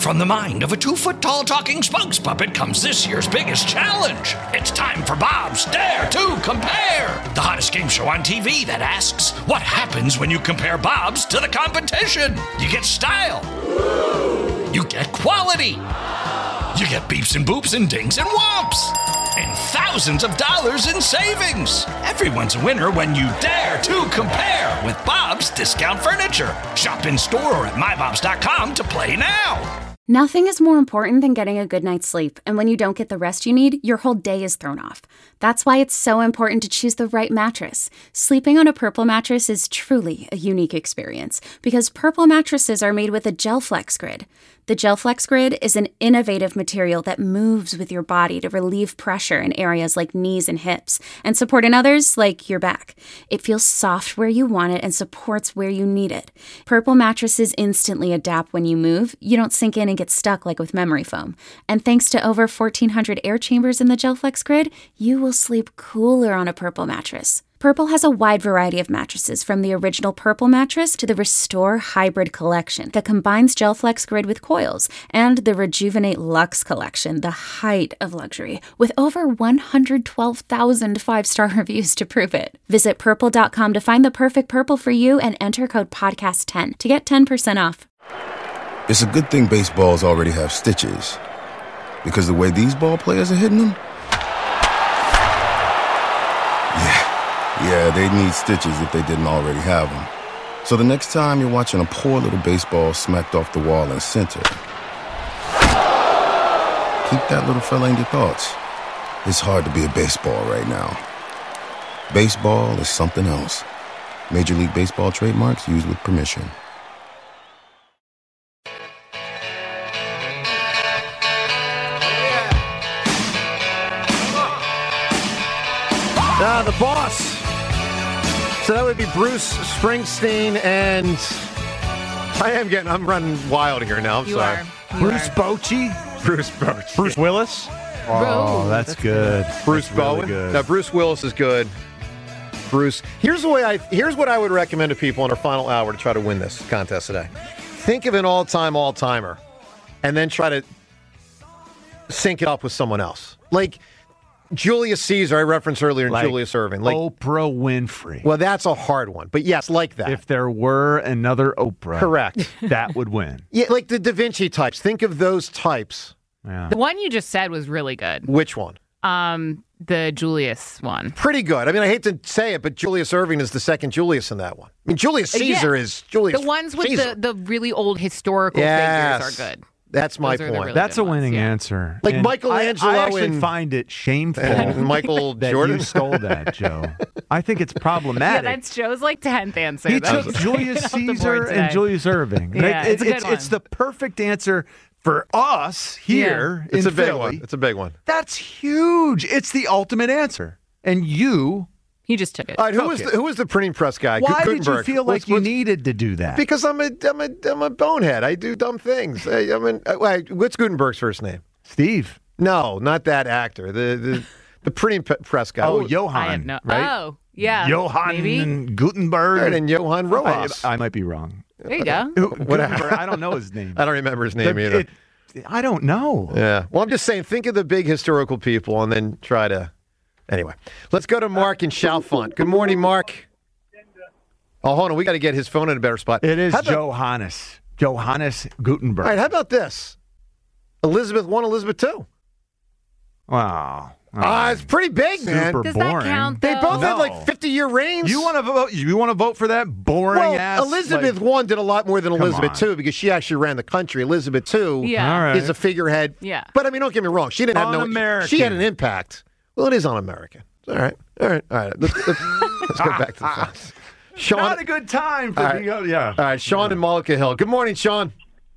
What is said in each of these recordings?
From the mind of a 2-foot-tall talking spokes puppet comes this year's biggest challenge. It's time for Bob's Dare to Compare, the hottest game show on TV that asks, what happens when you compare Bob's to the competition? You get style. You get quality. You get beeps and boops and dings and whomps. And thousands of dollars in savings. Everyone's a winner when you dare to compare with Bob's Discount Furniture. Shop in store or at mybobs.com to play now. Nothing is more important than getting a good night's sleep, and when you don't get the rest you need, your whole day is thrown off. That's why it's so important to choose the right mattress. Sleeping on a Purple mattress is truly a unique experience, because Purple mattresses are made with a GelFlex Grid. The GelFlex Grid is an innovative material that moves with your body to relieve pressure in areas like knees and hips, and support in others like your back. It feels soft where you want it and supports where you need it. Purple mattresses instantly adapt when you move. You don't sink in and get stuck like with memory foam. And thanks to over 1,400 air chambers in the GelFlex Grid, you will sleep cooler on a Purple mattress. Purple has a wide variety of mattresses, from the original Purple mattress to the Restore Hybrid collection that combines GelFlex Grid with coils, and the Rejuvenate Luxe collection, the height of luxury, with over 112,000 five-star reviews to prove it. Visit Purple.com to find the perfect Purple for you and enter code PODCAST10 to get 10% off. It's a good thing baseballs already have stitches, because the way these ball players are hitting them, yeah, they need stitches if they didn't already have them. So the next time you're watching a poor little baseball smacked off the wall in center, keep that little fella in your thoughts. It's hard to be a baseball right now. Baseball is something else. Major League Baseball trademarks used with permission. The boss. So that would be Bruce Springsteen, and I'm running wild here now. I'm sorry. Bruce Bochy? Bruce Bochy. Bruce Willis? Oh, that's good. Bruce that's really Bowen? good. No, Bruce Willis is good. Bruce. Here's what I would recommend to people in our final hour to try to win this contest today. Think of an all-timer, and then try to sync it up with someone else. Like Julius Caesar, I referenced earlier, and Julius Erving. Like Oprah Winfrey. Well, that's a hard one. But yes, like that. If there were another Oprah, correct, that would win. Yeah, like the Da Vinci types. Think of those types. Yeah. The one you just said was really good. Which one? The Julius one. Pretty good. I mean, I hate to say it, but Julius Erving is the second Julius in that one. I mean, Julius Caesar is Julius. The ones with Caesar. the really old historical figures are good. That's my Those point. really That's a winning ones, answer. Like And Michelangelo I actually and- find it shameful and Michael that Jordan. you stole that, Joe. I think it's Yeah, problematic. that's Joe's like 10th answer. He That took was Julius off the board Caesar today. and Julius Erving. Yeah, it's a good one. It's the perfect answer for us here in It's a big Philly. one. It's a big one. That's huge. It's the ultimate answer. And you... He just took it. All right, who was the printing press guy? Why did you Gutenberg. feel like you needed to do that? Because I'm a bonehead. I do dumb things. What's Gutenberg's first name? Steve. No, not that actor. The printing press guy. Oh, Johann. I have no. Right? Oh, yeah. Johann Maybe. Gutenberg. And Johann Rojas. I might be wrong. There you go. Gutenberg, I don't know his name. I don't remember his name either. I don't know. Yeah. Well, I'm just saying, think of the big historical people and then try to... Anyway, let's go to Mark in Chalfont. Good morning, Mark. Oh, hold on. We got to get his phone in a better spot. It is How about- Johannes Gutenberg. All right, how about this? Elizabeth I, Elizabeth II. Wow. It's pretty big, man. Super Does boring. that count, They though? both had No. like 50-year reigns. You want to vote? You want to vote for that boring ass? Elizabeth I did a lot more than Come Elizabeth on. II because she actually ran the country. Elizabeth II Yeah. All right. is a figurehead. Yeah. But I mean, don't get me wrong. She didn't have no. Un-American. She had an impact. Well, it is un-American. All right. Let's go back to the facts. Sean, Not a good time for All right. yeah. all right, Sean in Mullica Hill. Good morning, Sean.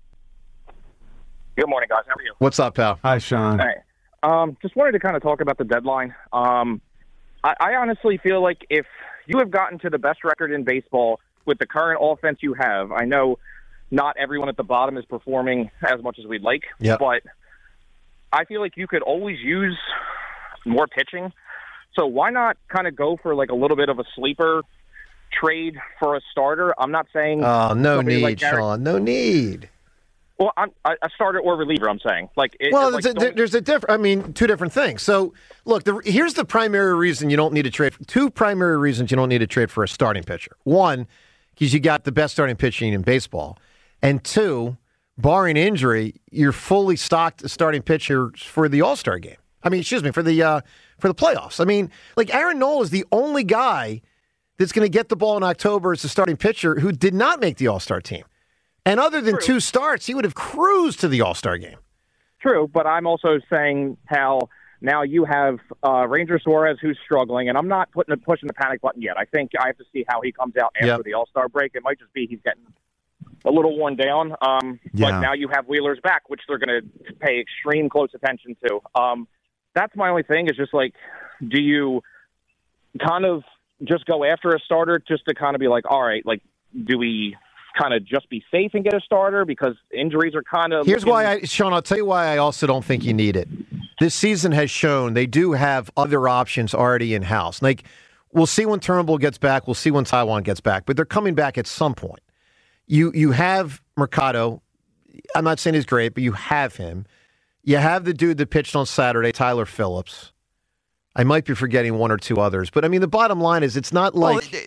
Good morning, guys. How are you? What's up, pal? Hi, Sean. Hey, just wanted to kind of talk about the deadline. I honestly feel like if you have gotten to the best record in baseball with the current offense you have, I know not everyone at the bottom is performing as much as we'd like, Yep. but I feel like you could always use more pitching. So why not kind of go for like a little bit of a sleeper trade for a starter? I'm not saying Oh, no somebody need, like Garrett- Sean. No need. Well, a starter or reliever, I'm saying. There's a different. I mean, two different things. So, look, here's the primary reason you don't need to trade. Two primary reasons you don't need to trade for a starting pitcher. One, because you got the best starting pitching in baseball, and two, barring injury, you're fully stocked starting pitchers for the All-Star game. I mean, excuse me, for the playoffs. I mean, like Aaron Nola is the only guy that's going to get the ball in October as a starting pitcher who did not make the All-Star team. And other than two starts, he would have cruised to the All-Star game. True, but I'm also saying how now you have Ranger Suarez who's struggling, and I'm not pushing the panic button yet. I think I have to see how he comes out after the All-Star break. It might just be he's getting a little worn down. But now you have Wheeler's back, which they're going to pay extreme close attention to. That's my only thing is just like, do you kind of just go after a starter just to kind of be like, all right, like, do we kind of just be safe and get a starter because injuries are kind of... Here's why, Sean, I'll tell you why I also don't think you need it. This season has shown they do have other options already in-house. Like, we'll see when Turnbull gets back. We'll see when Taijuan gets back. But they're coming back at some point. You have Mercado. I'm not saying he's great, but you have him. You have the dude that pitched on Saturday, Tyler Phillips. I might be forgetting one or two others. But, I mean, the bottom line is it's not like...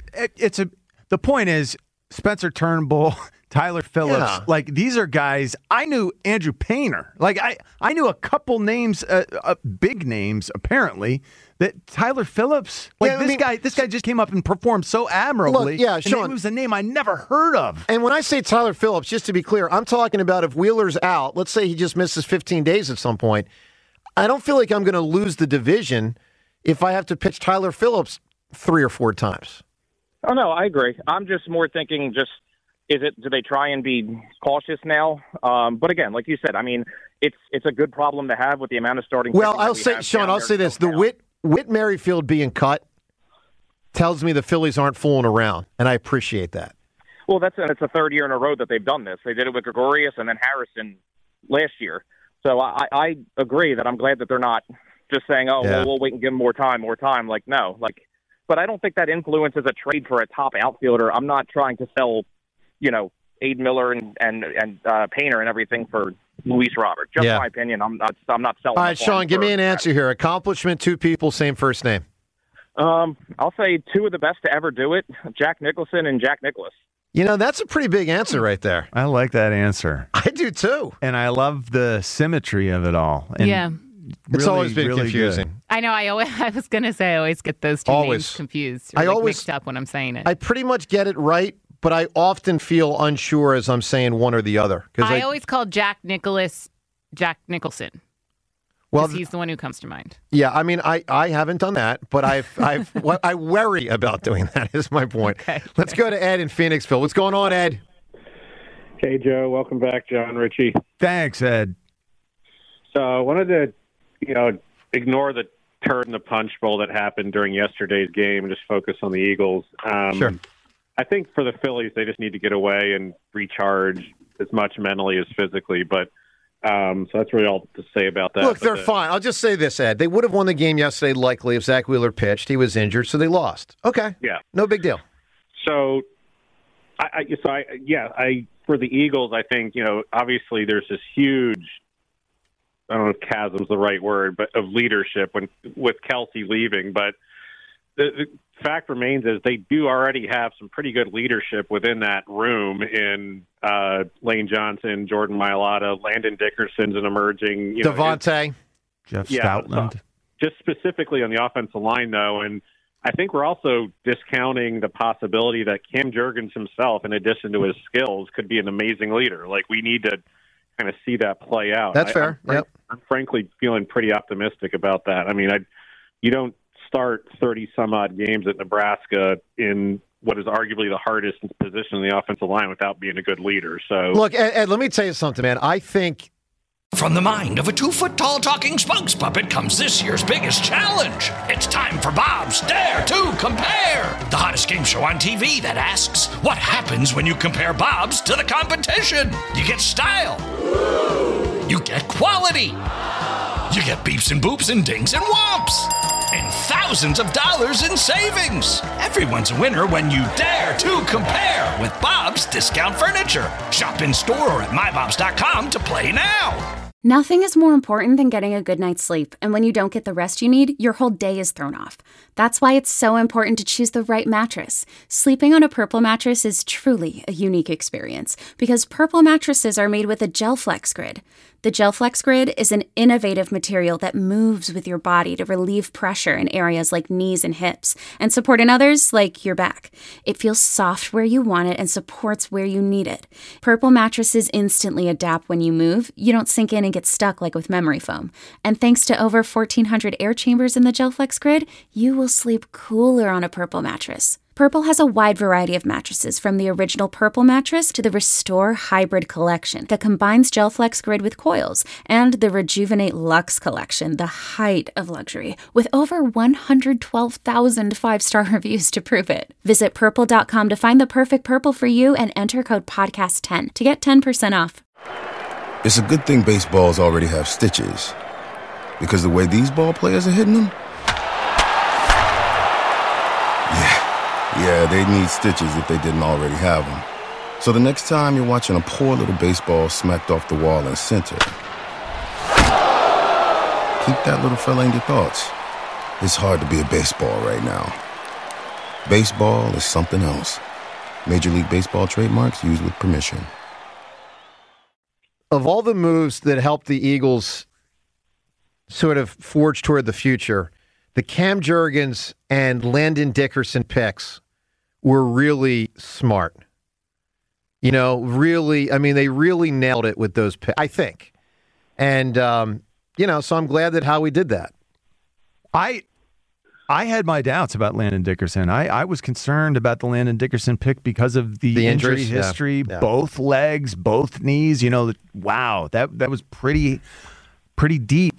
The point is, Spencer Turnbull, Tyler Phillips, like these are guys. I knew Andrew Painter. Like I knew a couple names, big names apparently. That Tyler Phillips, this guy just came up and performed so admirably. Look, Sean, and it was a name I never heard of. And when I say Tyler Phillips, just to be clear, I'm talking about if Wheeler's out. Let's say he just misses 15 days at some point. I don't feel like I'm going to lose the division if I have to pitch Tyler Phillips 3 or 4 times. Oh, no, I agree. I'm just more thinking do they try and be cautious now? But again, like you said, I mean, it's a good problem to have with the amount of starting. Well, I'll say this. The Whit Merrifield being cut tells me the Phillies aren't fooling around, and I appreciate that. Well, it's the third year in a row that they've done this. They did it with Gregorius and then Harrison last year. So I agree that I'm glad that they're not just saying, well, we'll wait and give him more time. Like, no, like. But I don't think that influences a trade for a top outfielder. I'm not trying to sell, Aid Miller and Painter and everything for Luis Robert. Just my opinion. I'm not selling. All right, Sean, give me an answer here. Accomplishment, 2 people, same first name. I'll say 2 of the best to ever do it: Jack Nicholson and Jack Nicklaus. That's a pretty big answer right there. I like that answer. I do too, and I love the symmetry of it all. And it's always been confusing. Good. I know. I was going to say I always get those two names confused. Or mixed up when I'm saying it. I pretty much get it right, but I often feel unsure as I'm saying one or the other. I always call Jack Nicklaus Jack Nicholson. Well, he's the one who comes to mind. Yeah, I mean, I haven't done that, but I worry about doing that. Is my point. Okay. Let's go to Ed in Phoenixville. What's going on, Ed? Hey, Joe. Welcome back, John Ritchie. Thanks, Ed. So I wanted to, ignore the turd in the punch bowl that happened during yesterday's game and just focus on the Eagles. Sure. I think for the Phillies, they just need to get away and recharge as much mentally as physically. But so that's really all to say about that. Look, they're fine. I'll just say this, Ed. They would have won the game yesterday likely if Zach Wheeler pitched. He was injured, so they lost. Okay. Yeah. No big deal. So, for the Eagles, I think, obviously there's this huge, I don't know if chasm's the right word, but of leadership with Kelsey leaving. But the fact remains is they do already have some pretty good leadership within that room in Lane Johnson, Jordan Mailata, Landon Dickerson's an emerging. Devontae. Jeff Stoutland. Just specifically on the offensive line, though, and I think we're also discounting the possibility that Cam Jurgens himself, in addition to his skills, could be an amazing leader. Like, we need to kind of see that play out. That's fair. I'm frankly feeling pretty optimistic about that. I mean, you don't start 30-some-odd games at Nebraska in what is arguably the hardest position in the offensive line without being a good leader. So, look, Ed, let me tell you something, man. I think from the mind of a 2-foot-tall talking spokes puppet comes this year's biggest challenge. It's time for Bob's Dare to Compare, the hottest game show on TV that asks, what happens when you compare Bob's to the competition? You get style. You get quality. You get beeps and boops and dings and whomps. In thousands of dollars in savings. Everyone's a winner when you dare to compare with Bob's Discount Furniture. Shop in store or at mybobs.com to play now. Nothing is more important than getting a good night's sleep, and when you don't get the rest you need, your whole day is thrown off. That's why it's so important to choose the right mattress. Sleeping on a Purple mattress is truly a unique experience because Purple mattresses are made with a GelFlex Grid. The GelFlex Grid is an innovative material that moves with your body to relieve pressure in areas like knees and hips and support in others like your back. It feels soft where you want it and supports where you need it. Purple mattresses instantly adapt when you move. You don't sink in and get stuck like with memory foam. And thanks to over 1,400 air chambers in the GelFlex Grid, you will sleep cooler on a Purple mattress. Purple has a wide variety of mattresses, from the original Purple mattress to the Restore Hybrid collection that combines GelFlex Grid with coils, and the Rejuvenate Luxe collection, the height of luxury, with over 112,000 five-star reviews to prove it. Visit Purple.com to find the perfect Purple for you and enter code PODCAST10 to get 10% off. It's a good thing baseballs already have stitches, because the way these ball players are hitting them, yeah, they need stitches if they didn't already have them. So the next time you're watching a poor little baseball smacked off the wall in center, keep that little fella in your thoughts. It's hard to be a baseball right now. Baseball is something else. Major League Baseball trademarks used with permission. Of all the moves that helped the Eagles sort of forge toward the future, the Cam Jurgens and Landon Dickerson picks were really smart. You know, really, I mean, they really nailed it with those picks, I think. And, you know, so I'm glad that Howie did that. I had my doubts about Landon Dickerson. I was concerned about the Landon Dickerson pick because of the injury history, yeah. Both legs, both knees. You know, wow, that was pretty deep,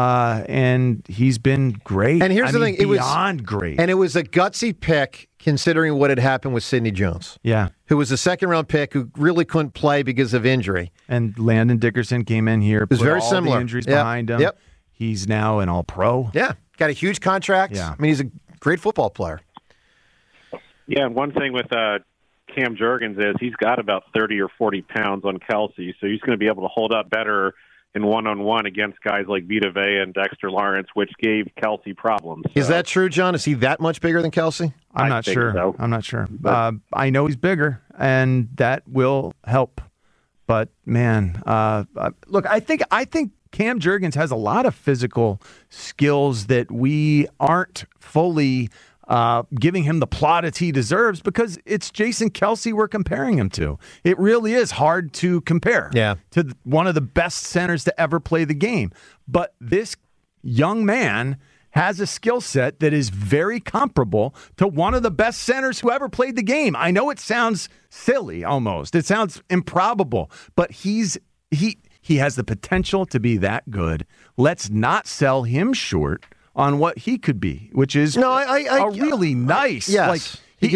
and he's been great. And here's the thing, it was beyond great. And it was a gutsy pick considering what had happened with Sidney Jones. Yeah. Who was a second-round pick who really couldn't play because of injury. And Landon Dickerson came in here, was put very all similar. the injuries behind him. Yep. He's now an all-pro. Yeah. Got a huge contract. Yeah. I mean, he's a great football player. Yeah, and one thing with Cam Jurgens is he's got about 30 or 40 pounds on Kelsey, so he's going to be able to hold up better in one-on-one against guys like Vita Vea and Dexter Lawrence, which gave Kelsey problems. So. Is that true, John? Is he that much bigger than Kelsey? I'm not sure. So. I'm not sure. I know he's bigger, and that will help. But, man, look, I think Cam Jurgens has a lot of physical skills that we aren't fully giving him the plaudits he deserves because it's Jason Kelsey we're comparing him to. It really is hard to compare to one of the best centers to ever play the game. But this young man has a skill set that is very comparable to one of the best centers who ever played the game. I know it sounds silly almost. It sounds improbable, but he has the potential to be that good. Let's not sell him short on what he could be, which is a really nice. Yes. Like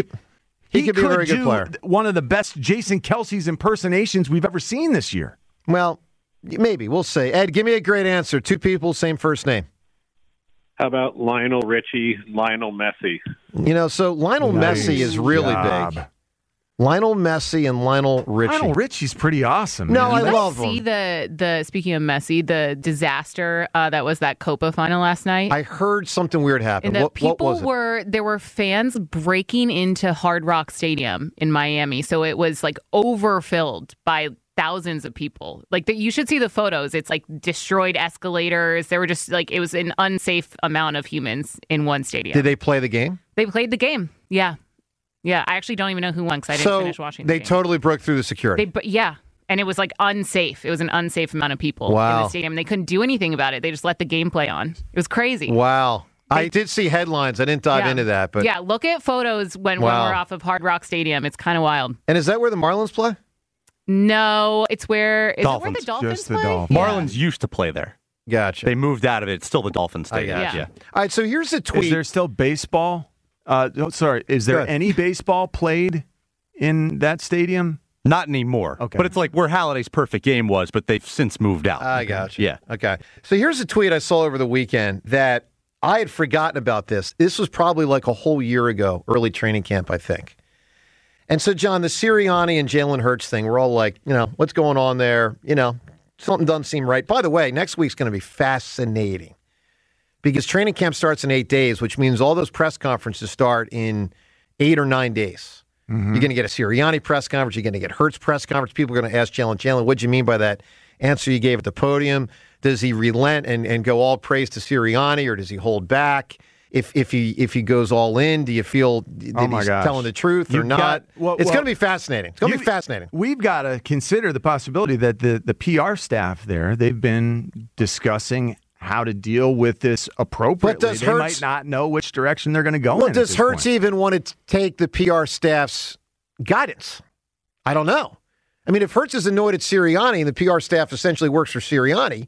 he could be a very good player. One of the best Jason Kelsey's impersonations we've ever seen this year. Well, maybe. We'll see. Ed, give me a great answer. Two people, same first name. How about Lionel Richie, Lionel Messi? You know, so Lionel Messi is really big. Lionel Messi and Lionel Richie. Lionel Richie's pretty awesome. No, man. I love him. See the speaking of Messi, the disaster that was that Copa final last night. I heard something weird happen. And What was it? There were fans breaking into Hard Rock Stadium in Miami, so it was like overfilled by thousands of people. Like you should see the photos. It's like destroyed escalators. There were just like it was an unsafe amount of humans in one stadium. Did they play the game? They played the game. Yeah. Yeah, I actually don't even know who won because I didn't finish watching the game. They totally broke through the security. And it was like unsafe. It was an unsafe amount of people in the stadium. They couldn't do anything about it. They just let the game play on. It was crazy. Wow. I did see headlines. I didn't dive into that. But yeah, look at photos when we're off of Hard Rock Stadium. It's kind of wild. And is that where the Marlins play? No, it's where the Dolphins play? Dolphins. Marlins used to play there. Gotcha. They moved out of it. It's still the Dolphins stadium. Yeah. All right, so here's a tweet. Is there still baseball? Is there any baseball played in that stadium? Not anymore. Okay. But it's like where Halliday's perfect game was, but they've since moved out. I got you. Yeah. Okay. So here's a tweet I saw over the weekend that I had forgotten about this. This was probably like a whole year ago, early training camp, I think. And so, John, the Sirianni and Jalen Hurts thing, we're all like, what's going on there? Something doesn't seem right. By the way, next week's going to be fascinating because training camp starts in 8 days, which means all those press conferences start in 8 or 9 days. Mm-hmm. You're going to get a Sirianni press conference. You're going to get Hurts press conference. People are going to ask Jalen, what'd you mean by that answer you gave at the podium? Does he relent and go all praise to Sirianni, or does he hold back? If he goes all in, do you feel that he's telling the truth or not? It's going to be fascinating. It's going to be fascinating. We've got to consider the possibility that the PR staff there, they've been discussing how to deal with this appropriately. But they might not know which direction they're going to go in. Does Hurts even want to take the PR staff's guidance? I don't know. I mean, if Hurts is annoyed at Sirianni and the PR staff essentially works for Sirianni,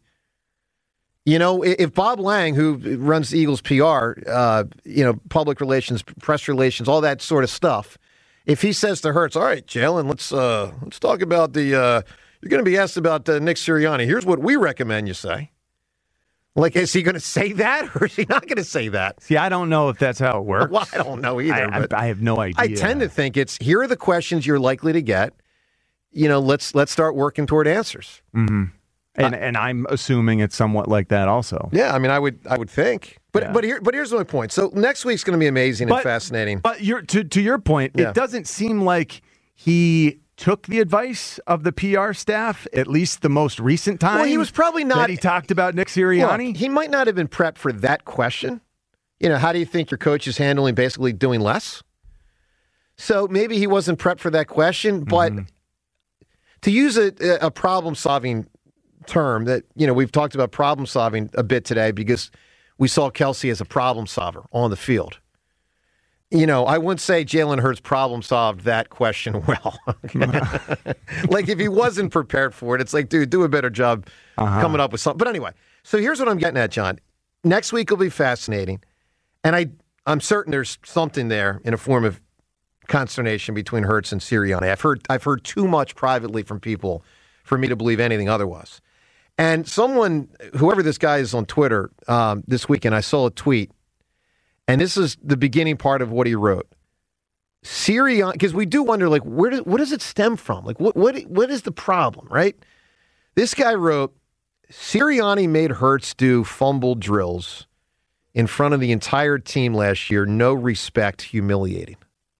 if Bob Lang, who runs the Eagles PR, public relations, press relations, all that sort of stuff, if he says to Hurts, all right, Jalen, let's talk about you're going to be asked about Nick Sirianni. Here's what we recommend you say. Like, is he going to say that, or is he not going to say that? See, I don't know if that's how it works. Well, I don't know either. I have no idea. I tend to think here are the questions you're likely to get. Let's start working toward answers. Mm-hmm. And I'm assuming it's somewhat like that also. Yeah, I mean, I would think. But here's my point. So next week's going to be amazing and fascinating. But to your point, It doesn't seem like he took the advice of the PR staff, at least the most recent time. Well, he was probably not. That he talked about Nick Sirianni. Look, he might not have been prepped for that question. How do you think your coach is handling basically doing less? So maybe he wasn't prepped for that question. But to use a problem-solving term that, we've talked about problem solving a bit today because we saw Kelce as a problem solver on the field. I wouldn't say Jalen Hurts problem solved that question well. Like if he wasn't prepared for it, it's like, dude, do a better job coming up with something. But anyway, so here's what I'm getting at, John. Next week will be fascinating. And I'm certain there's something there in a form of consternation between Hurts and Sirianni. I've heard too much privately from people for me to believe anything otherwise. And whoever this guy is on Twitter this weekend, I saw a tweet, and this is the beginning part of what he wrote. Sirianni, because we do wonder, like, what does it stem from? Like, what is the problem, right? This guy wrote, Sirianni made Hurts do fumble drills in front of the entire team last year. No respect, humiliating.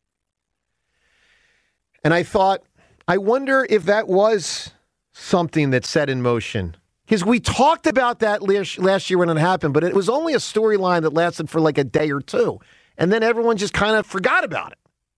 And I thought, I wonder if that was something that set in motion. Because we talked about that last year when it happened, but it was only a storyline that lasted for like a day or two. And then everyone just kind of forgot about it.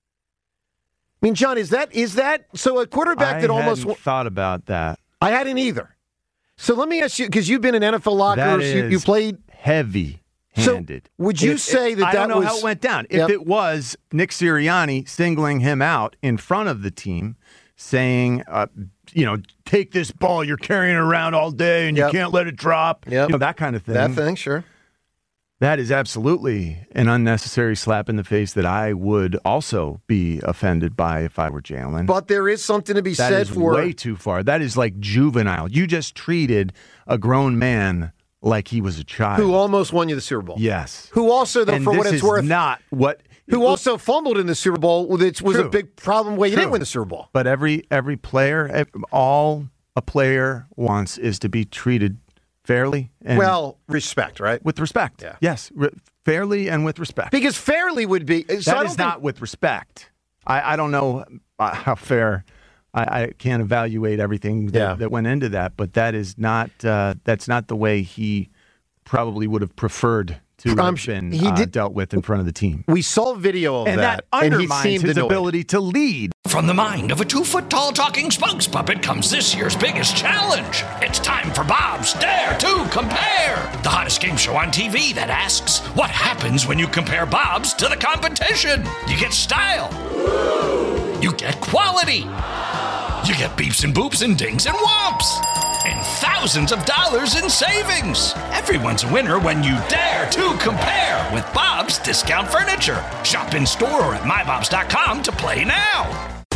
I mean, John, is that so a quarterback that almost... I hadn't thought about that. I hadn't either. So let me ask you, because you've been in NFL lockers, you played... heavy-handed. So would you say that I don't know how it went down. If it was Nick Sirianni singling him out in front of the team, saying, take this ball you're carrying around all day and you can't let it drop. Yep. That kind of thing. That thing, sure. That is absolutely an unnecessary slap in the face that I would also be offended by if I were Jalen. But there is something to be said for... That is way too far. That is like juvenile. You just treated a grown man like he was a child. Who almost won you the Super Bowl. Yes. Who also, though, for what it's worth... not what... Who also fumbled in the Super Bowl, which was a big problem where you didn't win the Super Bowl. But every player, all a player wants is to be treated fairly. And respect, right? With respect. Yeah. Yes, fairly and with respect. Because fairly would be... That is not with respect. I don't know how fair... I can't evaluate everything that went into that, but that is not that's not the way he probably would have preferred to have been dealt with in front of the team. We saw video of that. And that undermines his ability to lead. From the mind of a 2-foot-tall talking spokes puppet comes this year's biggest challenge. It's time for Bob's Dare to Compare, the hottest game show on TV that asks, what happens when you compare Bob's to the competition? You get style. You get quality. You get beeps and boops and dings and whomps. And thousands of dollars in savings. Everyone's a winner when you dare to compare with Bob's Discount Furniture. Shop in store or at mybobs.com to play now.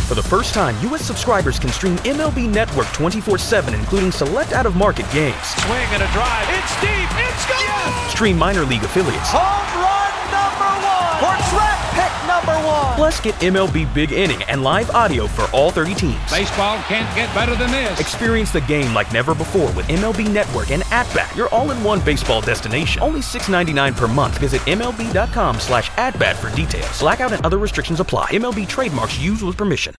For the first time, U.S. subscribers can stream MLB Network 24/7, including select out-of-market games. Swing and a drive. It's deep. It's gone. Yes! Stream minor league affiliates. Home run number 1 for draft pick number 1. Plus, get MLB Big Inning and live audio for all 30 teams. Baseball can't get better than this. Experience the game like never before with MLB Network and At-Bat, your all-in-one baseball destination. Only $6.99 per month. Visit MLB.com/atbat for details. Blackout and other restrictions apply. MLB trademarks used with permission.